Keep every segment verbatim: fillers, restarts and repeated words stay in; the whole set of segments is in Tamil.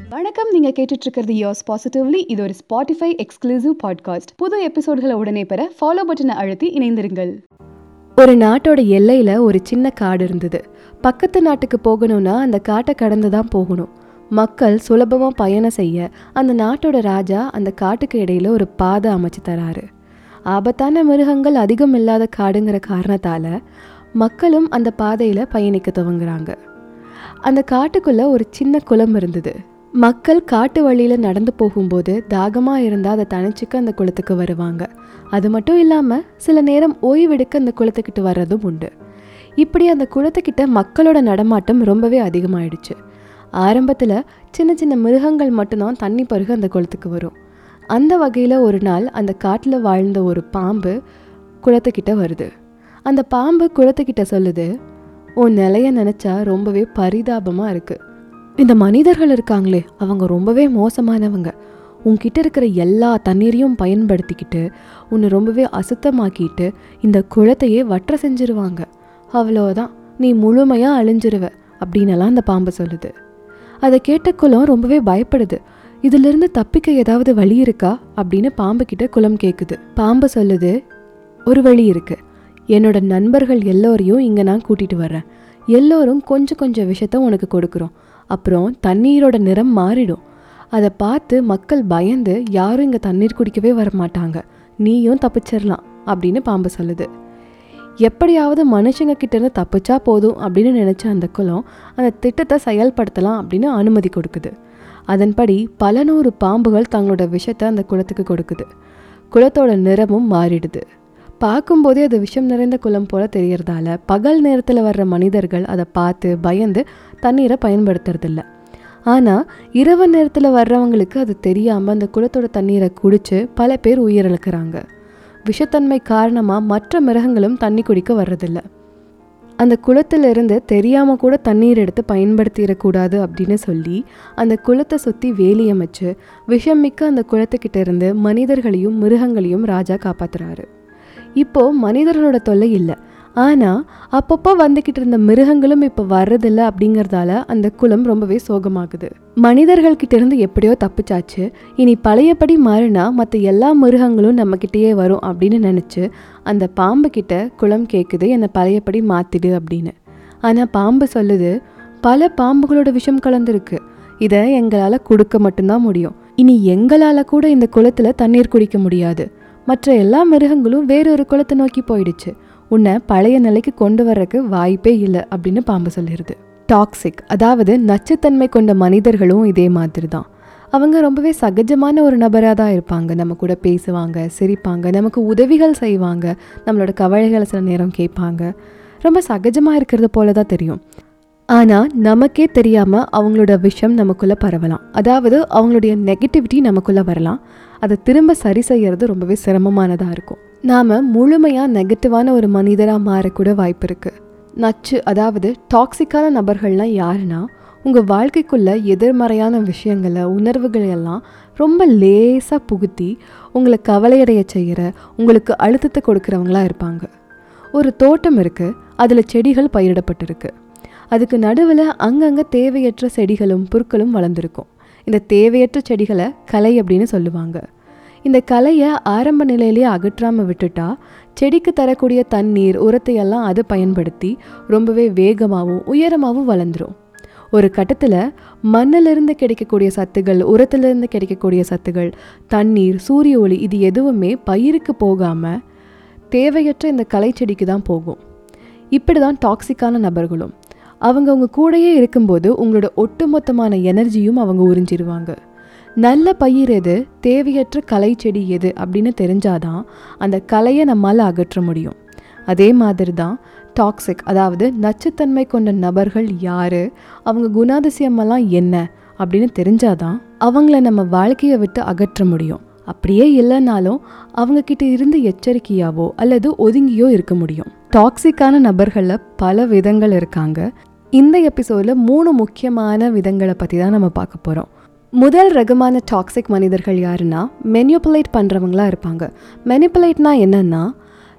வணக்கம், நீங்க கேட்டுட்டு இருக்கிறது யோர்ஸ் பாசிட்டிவ்லி. இது ஒரு ஸ்பாட்டிஃபை எக்ஸ்க்ளூசிவ் பாட்காஸ்ட். புது எபிசோட்களை உடனே பெற ஃபாலோ பட்டனை அழுத்தி இணைந்திருங்கள். ஒரு நாட்டோட எல்லையில ஒரு சின்ன காடு இருந்தது. பக்கத்து நாட்டுக்கு போகணும்னா அந்த காட்டை கடந்து தான் போகணும். மக்கள் சுலபமா பயணம் செய்ய அந்த நாட்டோட ராஜா அந்த காட்டுக்கு இடையில ஒரு பாதை அமைச்சு தராரு. ஆபத்தான மிருகங்கள் அதிகம் இல்லாத காடுங்கிற காரணத்தால மக்களும் அந்த பாதையில பயணிக்க துவங்குறாங்க. அந்த காட்டுக்குள்ள ஒரு சின்ன குளம் இருந்தது. மக்கள் காட்டு வழியில நடந்து போகும்போது தாகமா இருந்தா அதை தனிச்சுக்க அந்த குளத்துக்கு வருவாங்க. அது மட்டும் இல்லாம சில நேரம் ஓய்வெடுக்க அந்த குளத்துக்கிட்ட வர்றதும் உண்டு. இப்படி அந்த குளத்துக்கிட்ட மக்களோட நடமாட்டம் ரொம்பவே அதிகமாயிடுச்சு. ஆரம்பத்துல சின்ன சின்ன மிருகங்கள் மட்டும்தான் தண்ணி பருக அந்த குளத்துக்கு வரும். அந்த வகையில ஒரு நாள் அந்த காட்டுல வாழ்ந்த ஒரு பாம்பு குளத்துக்கிட்ட வருது. அந்த பாம்பு குளத்துக்கிட்ட சொல்லுது, உன் நிலைய நினைச்சா ரொம்பவே பரிதாபமா இருக்கு. இந்த மனிதர்கள் இருக்காங்களே, அவங்க ரொம்பவே மோசமானவங்க. உன்கிட்ட இருக்கிற எல்லா தண்ணீரையும் பயன்படுத்திக்கிட்டு உன்னை ரொம்பவே அசுத்தமாக்கிட்டு இந்த குளத்தையே வற்ற செஞ்சிருவாங்க. அவ்வளோதான், நீ முழுமையா அழிஞ்சிருவ அப்படின்னலாம் அந்த பாம்பு சொல்லுது. அதை கேட்ட குளம் ரொம்பவே பயப்படுது. இதுல இருந்து தப்பிக்க ஏதாவது வழி இருக்கா அப்படின்னு பாம்பு கிட்ட குளம் கேக்குது. பாம்பு சொல்லுது, ஒரு வழி இருக்கு. என்னோட நண்பர்கள் எல்லோரையும் இங்க நான் கூட்டிட்டு வர்றேன். எல்லோரும் கொஞ்சம் கொஞ்சம் விஷயத்த உனக்கு கொடுக்குறோம். அப்புறம் தண்ணீரோட நிறம் மாறிடும். அதை பார்த்து மக்கள் பயந்து யாரும் இங்க தண்ணீர் குடிக்கவே வரமாட்டாங்க. நீயும் தப்பிச்சிடலாம் அப்படின்னு பாம்பு சொல்லுது. எப்படியாவது மனுஷங்க கிட்ட இருந்து தப்பிச்சா போதும் அப்படின்னு நினைச்ச அந்த குளம் அந்த திட்டத்தை செயல்படுத்தலாம் அப்படின்னு அனுமதி கொடுக்குது. அதன்படி பல நூறு பாம்புகள் தங்களோட விஷத்தை அந்த குளத்துக்கு கொடுக்குது. குளத்தோட நிறமும் மாறிடுது. பார்க்கும்போதே அது விஷம் நிறைந்த குளம் போல தெரியறதால பகல் நேரத்தில் வர்ற மனிதர்கள் அதை பார்த்து பயந்து தண்ணீரை பயன்படுத்துறதில்ல. ஆனால் இரவு நேரத்தில் வர்றவங்களுக்கு அது தெரியாமல் அந்த குளத்தோட தண்ணீரை குடித்து பல பேர் உயிரிழக்கிறாங்க. விஷத்தன்மை காரணமாக மற்ற மிருகங்களும் தண்ணி குடிக்க வர்றதில்ல. அந்த குளத்திலிருந்து தெரியாமல் கூட தண்ணீர் எடுத்து பயன்படுத்திடக்கூடாது அப்படின்னு சொல்லி அந்த குளத்தை சுற்றி வேலி அமைச்சு விஷம் மிக்க அந்த குளத்துக்கிட்ட இருந்து மனிதர்களையும் மிருகங்களையும் ராஜா காப்பாத்துறாரு. இப்போ மனிதர்களோட தொல்லை இல்லை, ஆனால் அப்பப்போ வந்துக்கிட்டு இருந்த மிருகங்களும் இப்போ வர்றதில்லை. அப்படிங்கிறதால அந்த குளம் ரொம்பவே சோகமாகுது. மனிதர்கள்கிட்ட இருந்து எப்படியோ தப்பிச்சாச்சு, இனி பழையபடி மாறினா மற்ற எல்லா மிருகங்களும் நம்மக்கிட்டேயே வரும் அப்படின்னு நினச்சி அந்த பாம்பு கிட்ட குளம் கேட்குது, என்னை பழையபடி மாற்றிடு அப்படின்னு. ஆனால் பாம்பு சொல்லுது, பல பாம்புகளோட விஷம் கலந்துருக்கு. இதை எங்களால் கொடுக்க மட்டும்தான் முடியும். இனி எங்களால் கூட இந்த குளத்தில் தண்ணீர் குடிக்க முடியாது. மற்ற எல்லா மிருகங்களும் வேறொரு குளத்தை நோக்கி போயிடுச்சு. உன்னை பழைய நிலைக்கு கொண்டு வர்றதுக்கு வாய்ப்பே இல்லை அப்படின்னு பாம்பு சொல்லிடுது. டாக்ஸிக், அதாவது நச்சுத்தன்மை கொண்ட மனிதர்களும் இதே மாதிரி தான். அவங்க ரொம்பவே சகஜமான ஒரு நபராக தான் இருப்பாங்க. நம்ம கூட பேசுவாங்க, சிரிப்பாங்க, நமக்கு உதவிகள் செய்வாங்க, நம்மளோட கவலைகளை சில நேரம் கேட்பாங்க. ரொம்ப சகஜமாக இருக்கிறது போல தான் தெரியும். ஆனால் நமக்கே தெரியாமல் அவங்களோட விஷம் நமக்குள்ளே பரவலாம். அதாவது அவங்களுடைய நெகட்டிவிட்டி நமக்குள்ளே வரலாம். அதை திரும்ப சரி செய்யறது ரொம்பவே சிரமமானதாக இருக்கும். நாம் முழுமையாக நெகட்டிவான ஒரு மனிதராக மாறக்கூட வாய்ப்பு இருக்குது. நச்சு, அதாவது டாக்ஸிக்கான நபர்கள்லாம் யாருன்னா, உங்கள் வாழ்க்கைக்குள்ளே எதிர்மறையான விஷயங்களை உணர்வுகளை எல்லாம் ரொம்ப லேசாக புகுத்தி உங்களை கவலையடைய செய்கிற, உங்களுக்கு அழுத்தத்தை கொடுக்குறவங்களா இருப்பாங்க. ஒரு தோட்டம் இருக்குது, அதில் செடிகள் பயிரிடப்பட்டிருக்கு. அதுக்கு நடுவில் அங்கங்கே தேவையற்ற செடிகளும் புற்களும் வளர்ந்துருக்கும். இந்த தேவையற்ற செடிகளை களை அப்படின்னு சொல்லுவாங்க. இந்த களையை ஆரம்ப நிலையிலேயே அகற்றாமல் விட்டுட்டா செடிக்கு தரக்கூடிய தண்ணீர் உரத்தையெல்லாம் அது பயன்படுத்தி ரொம்பவே வேகமாகவும் உயரமாகவும் வளர்ந்துடும். ஒரு கட்டத்தில் மண்ணிலிருந்து கிடைக்கக்கூடிய சத்துகள், உரத்திலிருந்து கிடைக்கக்கூடிய சத்துகள், தண்ணீர், சூரிய ஒளி, இது எதுவுமே பயிருக்கு போகாமல் தேவையற்ற இந்த களை செடிக்கு தான் போகும். இப்படி தான் டாக்ஸிக்கான நபர்களும். அவங்க உங்கள் கூடையே இருக்கும்போது உங்களோட ஒட்டுமொத்தமான எனர்ஜியும் அவங்க உறிஞ்சிருவாங்க. நல்ல பயிர் எது, தேவையற்ற களை செடி எது அப்படின்னு தெரிஞ்சாதான் அந்த களையை நம்மால் அகற்ற முடியும். அதே மாதிரி தான் டாக்ஸிக், அதாவது நச்சுத்தன்மை கொண்ட நபர்கள் யார், அவங்க குணாதிசயமெல்லாம் என்ன அப்படின்னு தெரிஞ்சாதான் அவங்கள நம்ம வாழ்க்கையை விட்டு அகற்ற முடியும். அப்படியே இல்லைனாலும் அவங்கக்கிட்ட இருந்து எச்சரிக்கையாவோ அல்லது ஒதுங்கியோ இருக்க முடியும். டாக்ஸிக்கான நபர்களில் பல விதங்கள் இருக்காங்க. இந்த எபிசோடில் மூணு முக்கியமான விதங்களை பற்றி தான் நம்ம பார்க்க போகிறோம். முதல் ரகமான டாக்ஸிக் மனிதர்கள் யாருன்னா, மெனிப்புலேட் பண்ணுறவங்களா இருப்பாங்க. மெனிப்புலேட்னா என்னன்னா,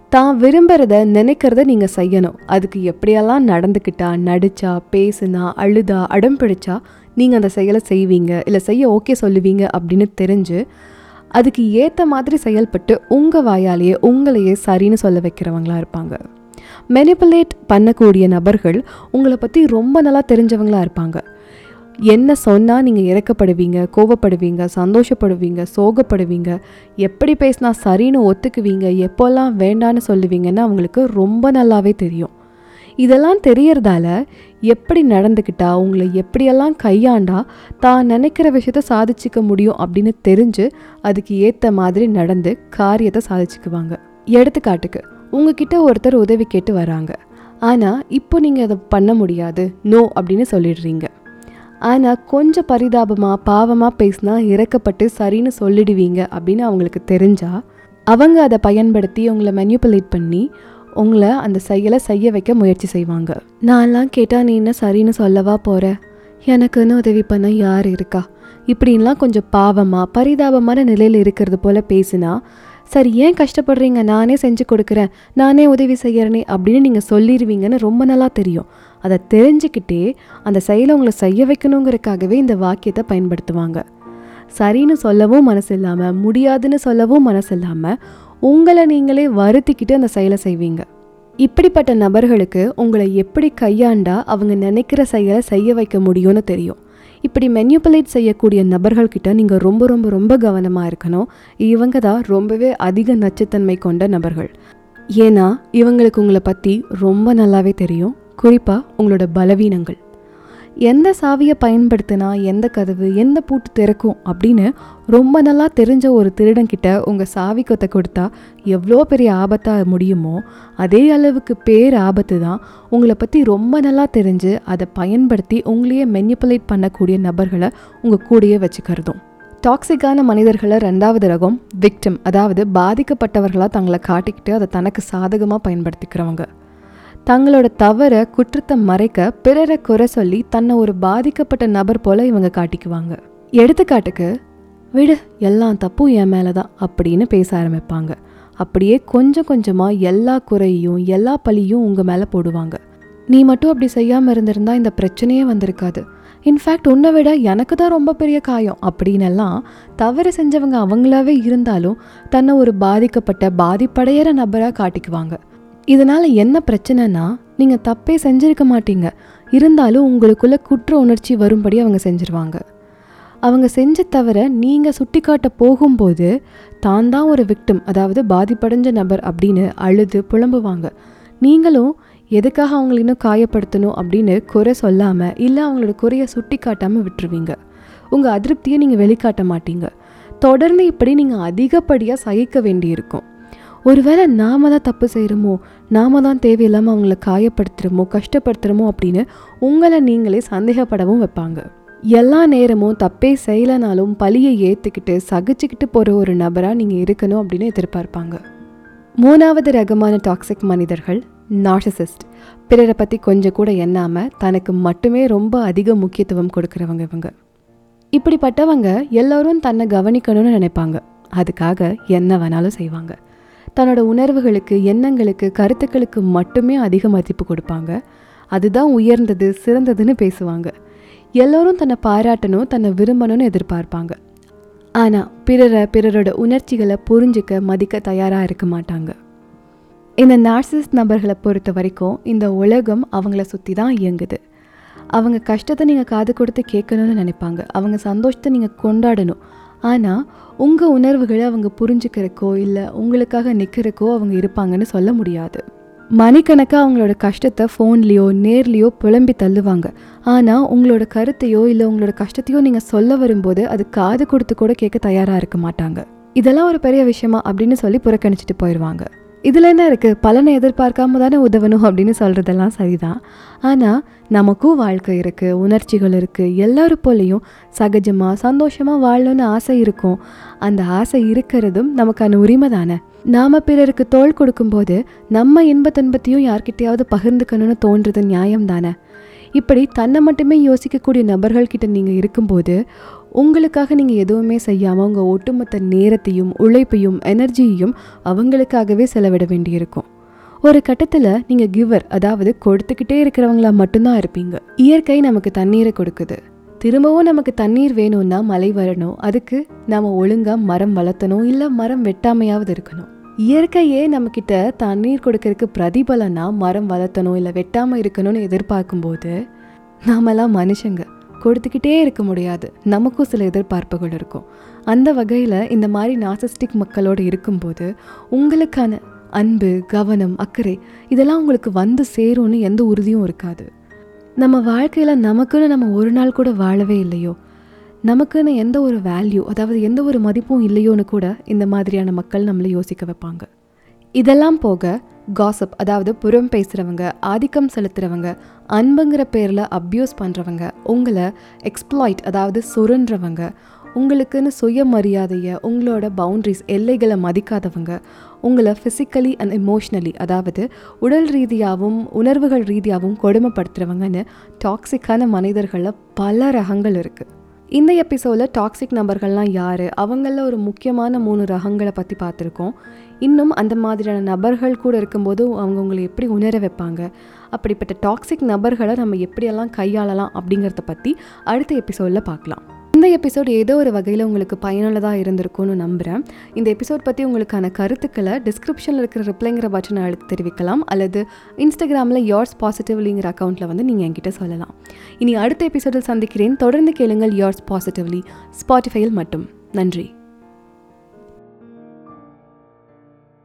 தான் விரும்புகிறத நினைக்கிறத நீங்கள் செய்யணும். அதுக்கு எப்படியெல்லாம் நடந்துக்கிட்டா, நடிச்சா, பேசுனா, அழுதா, அடம் பிடிச்சா நீங்கள் அந்த செயலை செய்வீங்க, இல்லை செய்ய ஓகே சொல்லுவீங்க அப்படின்னு தெரிஞ்சு அதுக்கு ஏற்ற மாதிரி செயல்பட்டு உங்கள் வாயாலேயே உங்களையே சரின்னு சொல்ல வைக்கிறவங்களா இருப்பாங்க. மெனிப்புலேட் பண்ணக்கூடிய நபர்கள் உங்களை பற்றி ரொம்ப நல்லா தெரிஞ்சவங்களா இருப்பாங்க. என்ன சொன்னால் நீங்கள் இறக்கப்படுவீங்க, கோவப்படுவீங்க, சந்தோஷப்படுவீங்க, சோகப்படுவீங்க, எப்படி பேசினா சரின்னு ஒத்துக்குவீங்க, எப்போல்லாம் வேண்டான்னு சொல்லுவீங்கன்னு அவங்களுக்கு ரொம்ப நல்லாவே தெரியும். இதெல்லாம் தெரியறதால எப்படி நடந்துக்கிட்டா, உங்களை எப்படியெல்லாம் கையாண்டா தான் நினைக்கிற விஷயத்த சாதிச்சிக்க முடியும் அப்படின்னு தெரிஞ்சு அதுக்கு ஏற்ற மாதிரி நடந்து காரியத்தை சாதிச்சுக்குவாங்க. எடுத்துக்காட்டுக்கு, உங்ககிட்ட ஒருத்தர் உதவி கேட்டு வராங்க. ஆனால் இப்போ நீங்கள் அதை பண்ண முடியாது, நோ அப்படின்னு சொல்லிடுறீங்க. ஆனால் கொஞ்சம் பரிதாபமாக பாவமாக பேசினா இறக்கப்பட்டு சரின்னு சொல்லிடுவீங்க அப்படின்னு அவங்களுக்கு தெரிஞ்சால் அவங்க அதை பயன்படுத்தி உங்களை மெனிப்புலேட் பண்ணி உங்களை அந்த செயலை செய்ய வைக்க முயற்சி செய்வாங்க. நான்லாம் கேட்டால் நீ என்ன சரின்னு சொல்லவா போகிற, எனக்குன்னு உதவி பண்ண யார் இருக்கா, இப்படின்லாம் கொஞ்சம் பாவமாக பரிதாபமான நிலையில் இருக்கிறது போல் பேசினா, சரி ஏன் கஷ்டப்படுறீங்க, நானே செஞ்சு கொடுக்குறேன், நானே உதவி செய்யறேனே அப்படின்னு நீங்கள் சொல்லிடுவீங்கன்னு ரொம்ப நல்லா தெரியும். அதை தெரிஞ்சுக்கிட்டே அந்த செயலை உங்களை செய்ய வைக்கணுங்கிறதுக்காகவே இந்த வாக்கியத்தை பயன்படுத்துவாங்க. சரின்னு சொல்லவும் மனசு இல்லாமல், முடியாதுன்னு சொல்லவும் மனசு இல்லாமல் உங்களை நீங்களே வருத்திக்கிட்டு அந்த செயலை செய்வீங்க. இப்படிப்பட்ட நபர்களுக்கு உங்களை எப்படி கையாண்டா அவங்க நினைக்கிற செயலை செய்ய வைக்க முடியும்னு தெரியும். இப்படி மெனிப்புலேட் செய்யக்கூடிய நபர்கள்கிட்ட நீங்கள் ரொம்ப ரொம்ப ரொம்ப கவனமாக இருக்கணும். இவங்க தான் ரொம்பவே அதிக நச்சுத்தன்மை கொண்ட நபர்கள். ஏன்னா இவங்களுக்கு உங்களை பற்றி ரொம்ப நல்லாவே தெரியும். குறிப்பாக உங்களோட பலவீனங்கள், எந்த சாவியை பயன்படுத்தினா எந்த கதவு எந்த பூட்டு திறக்கும் அப்படின்னு ரொம்ப நல்லா தெரிஞ்ச ஒரு திருடன்கிட்ட உங்கள் சாவி கொத்தை கொடுத்தா எவ்வளோ பெரிய ஆபத்தாக முடியுமோ அதே அளவுக்கு பேர் ஆபத்து தான் உங்களை பற்றி ரொம்ப நல்லா தெரிஞ்சு அதை பயன்படுத்தி உங்களையே மெனிப்புலேட் பண்ணக்கூடிய நபர்களை உங்கள் கூடயே வச்சுக்கிறதும். டாக்ஸிக்கான மனிதர்களை ரெண்டாவது ரகம் விக்டிம், அதாவது பாதிக்கப்பட்டவர்களாக தங்களை காட்டிக்கிட்டு அதை தனக்கு சாதகமாக பயன்படுத்திக்கிறவங்க. தங்களோட தவற குற்றத்தை மறைக்க பிறரை குறை சொல்லி தன்னை ஒரு பாதிக்கப்பட்ட நபர் போல இவங்க காட்டிக்குவாங்க. எடுத்துக்காட்டுக்கு, விடு எல்லாம் தப்பும் என் மேலே தான் அப்படின்னு பேச ஆரம்பிப்பாங்க. அப்படியே கொஞ்சம் கொஞ்சமாக எல்லா குறையும் எல்லா பழியும் உங்கள் மேலே போடுவாங்க. நீ மட்டும் அப்படி செய்யாமல் இருந்திருந்தா இந்த பிரச்சனையே வந்திருக்காது, இன்ஃபேக்ட் உன்னை விட எனக்கு தான் ரொம்ப பெரிய காயம் அப்படின்னெல்லாம் தவறு செஞ்சவங்க அவங்களாவே இருந்தாலும் தன்னை ஒரு பாதிக்கப்பட்ட பாதிப்படையிற நபராக காட்டிக்குவாங்க. இதனால் என்ன பிரச்சனைனா, நீங்கள் தப்பே செஞ்சிருக்க மாட்டீங்க, இருந்தாலும் உங்களுக்குள்ள குற்ற உணர்ச்சி வரும்படி அவங்க செஞ்சிருவாங்க. அவங்க செஞ்ச தவிர நீங்கள் சுட்டி காட்ட போகும்போது தான் தான் ஒரு விக்டிம், அதாவது பாதிப்படைஞ்ச நபர் அப்படின்னு அழுது புலம்புவாங்க. நீங்களும் எதுக்காக அவங்களை இன்னும் காயப்படுத்தணும் அப்படின்னு குறை சொல்லாமல் இல்லை அவங்களோட குறையை சுட்டி காட்டாமல் விட்டுருவீங்க. உங்கள் அதிருப்தியை நீங்கள் வெளிக்காட்ட மாட்டீங்க. தொடர்ந்து இப்படி நீங்கள் அதிகப்படியாக சகிக்க வேண்டியிருக்கும். ஒருவேளை நாம தான் தப்பு செய்கிறோமோ, நாம தான் தேவையில்லாமல் அவங்கள காயப்படுத்துகிறோமோ கஷ்டப்படுத்துகிறோமோ அப்படின்னு உங்களை நீங்களே சந்தேகப்படவும் வைப்பாங்க. எல்லா நேரமும் தப்பே செய்யலைனாலும் பழியை ஏற்றுக்கிட்டு சகிச்சுக்கிட்டு போகிற ஒரு நபராக நீங்கள் இருக்கணும் அப்படின்னு எதிர்பார்ப்பாங்க. மூணாவது ரகமான டாக்ஸிக் மனிதர்கள் நார்சிசிஸ்ட். பிறரை பற்றி கொஞ்சம் கூட எண்ணாமல் தனக்கு மட்டுமே ரொம்ப அதிக முக்கியத்துவம் கொடுக்குறவங்க இவங்க. இப்படிப்பட்டவங்க எல்லோரும் தன்னை கவனிக்கணும்னு நினைப்பாங்க. அதுக்காக என்ன வேணாலும் செய்வாங்க. தன்னோட உணர்வுகளுக்கு, எண்ணங்களுக்கு, கருத்துக்களுக்கு மட்டுமே அதிக மதிப்பு கொடுப்பாங்க. அதுதான் உயர்ந்தது, சிறந்ததுன்னு பேசுவாங்க. எல்லோரும் தன்னை பாராட்டணும், தன்னை விரும்பணும்னு எதிர்பார்ப்பாங்க. ஆனால் பிறரை பிறரோட உணர்ச்சிகளை புரிஞ்சிக்க மதிக்க தயாராக இருக்க மாட்டாங்க. இந்த நார்சிசிஸ்ட் நபர்களை பொறுத்த வரைக்கும் இந்த உலகம் அவங்கள சுற்றி தான் இயங்குது. அவங்க கஷ்டத்தை நீங்கள் காது கொடுத்து கேட்கணும்னு நினைப்பாங்க. அவங்க சந்தோஷத்தை நீங்கள் கொண்டாடணும். ஆனால் உங்கள் உணர்வுகளை அவங்க புரிஞ்சுக்கிறக்கோ இல்லை உங்களுக்காக நிற்கிறக்கோ அவங்க இருப்பாங்கன்னு சொல்ல முடியாது. மணிக்கணக்காக அவங்களோட கஷ்டத்தை ஃபோன்லேயோ நேர்லேயோ புலம்பி தள்ளுவாங்க. ஆனால் உங்களோட கருத்தையோ இல்லை உங்களோட கஷ்டத்தையோ நீங்கள் சொல்ல வரும்போது அது காது கொடுத்து கூட கேட்க தயாராக இருக்க மாட்டாங்க. இதெல்லாம் ஒரு பெரிய விஷயமா அப்படின்னு சொல்லி புறக்கணிச்சிட்டு போயிடுவாங்க. இதில் என்ன இருக்குது, பலனை எதிர்பார்க்காம தானே உதவணும் அப்படின்னு சொல்கிறதெல்லாம் சரிதான். ஆனால் நமக்கும் வாழ்க்கை இருக்குது, உணர்ச்சிகள் இருக்குது. எல்லோரும் போலையும் சகஜமாக சந்தோஷமாக வாழணும்னு ஆசை இருக்கும். அந்த ஆசை இருக்கிறதும் நமக்கான உரிமை தானே. நாம் பிறருக்கு தோள் கொடுக்கும்போது நம்ம இன்ப துன்பத்தையும் யார்கிட்டையாவது பகிர்ந்துக்கணும்னு தோன்றது நியாயம் தானே. இப்படி தன்னை மட்டுமே யோசிக்கக்கூடிய நபர்கள்கிட்ட நீங்கள் இருக்கும்போது உங்களுக்காக நீங்கள் எதுவுமே செய்யாமல் உங்கள் ஒட்டுமொத்த நேரத்தையும் உழைப்பையும் எனர்ஜியையும் அவங்களுக்காகவே செலவிட வேண்டியிருக்கும். ஒரு கட்டத்தில் நீங்கள் கிவர், அதாவது கொடுத்துக்கிட்டே இருக்கிறவங்களா மட்டும்தான் இருப்பீங்க. இயற்கை நமக்கு தண்ணீரை கொடுக்குது. திரும்பவும் நமக்கு தண்ணீர் வேணும்னா மழை வரணும். அதுக்கு நாம் ஒழுங்காக மரம் வளர்த்தணும், இல்லை மரம் வெட்டாமையாவது இருக்கணும். இயற்கையே நம்மக்கிட்ட தண்ணீர் கொடுக்கறதுக்கு பிரதிபலனா மரம் வளர்த்தணும் இல்லை வெட்டாமல் இருக்கணும்னு எதிர்பார்க்கும்போது நாமெல்லாம் மனுஷங்க கொடுத்துக்கிட்டே இருக்க முடியாது. நமக்கும் சில எதிர்பார்ப்புகள் இருக்கும். அந்த வகையில் இந்த மாதிரி நார்சிஸ்டிக் மக்களோடு இருக்கும்போது உங்களுக்கான அன்பு, கவனம், அக்கறை இதெல்லாம் உங்களுக்கு வந்து சேரும்னு எந்த உறுதியும் இருக்காது. நம்ம வாழ்க்கையில் நமக்குன்னு நம்ம ஒரு நாள் கூட வாழவே இல்லையோ, நமக்குன்னு எந்த ஒரு வேல்யூ, அதாவது எந்த ஒரு மதிப்பும் இல்லையோன்னு கூட இந்த மாதிரியான மக்கள் நம்மளை யோசிக்க வைப்பாங்க. இதெல்லாம் போக காசிப், அதாவது புறம் பேசுகிறவங்க, ஆதிக்கம் செலுத்துகிறவங்க, அன்புங்கிற பேரில் அப்யூஸ் பண்ணுறவங்க, உங்களை எக்ஸ்ப்ளாய்ட் அதாவது சுரன்றவங்க, உங்களுக்குன்னு சுயமரியாதையை, உங்களோட பவுண்ட்ரிஸ் எல்லைகளை மதிக்காதவங்க, உங்களை ஃபிசிக்கலி அண்ட் எமோஷ்னலி அதாவது உடல் ரீதியாகவும் உணர்வுகள் ரீதியாகவும் கொடுமைப்படுத்துகிறவங்கன்னு டாக்ஸிக்கான மனிதர்களில் பல ரகங்கள் இருக்குது. இந்த எபிசோடில் டாக்ஸிக் நபர்கள்லாம் யார், அவங்களில் ஒரு முக்கியமான மூணு ரகங்களை பற்றி பார்த்துருக்கோம். இன்னும் அந்த மாதிரியான நபர்கள் கூட இருக்கும்போது அவங்க உங்களை எப்படி உணர வைப்பாங்க, அப்படிப்பட்ட டாக்ஸிக் நபர்களை நம்ம எப்படியெல்லாம் கையாளலாம் அப்படிங்கிறத பற்றி அடுத்த எபிசோடில் பார்க்கலாம். இந்த எபிசோட் ஏதோ ஒரு வகையில் உங்களுக்கு பயனுள்ளதாக இருந்திருக்கும்னு நம்புகிறேன். இந்த எபிசோட் பற்றி உங்களுக்கான கருத்துக்களை டிஸ்கிரிப்ஷனில் இருக்கிற ரிப்ளைங்கிற பட்டனை அழுத்தி தெரிவிக்கலாம், அல்லது இன்ஸ்டாகிராமில் யோர்ஸ் பாசிட்டிவ்லிங்கிற அக்கௌண்ட்டில் வந்து நீங்கள் என்கிட்ட சொல்லலாம். இனி அடுத்த எபிசோடில் சந்திக்கிறேன். தொடர்ந்து கேளுங்கள் யோர்ஸ் பாசிட்டிவ்லி, ஸ்பாட்டிஃபையில் மட்டும். நன்றி.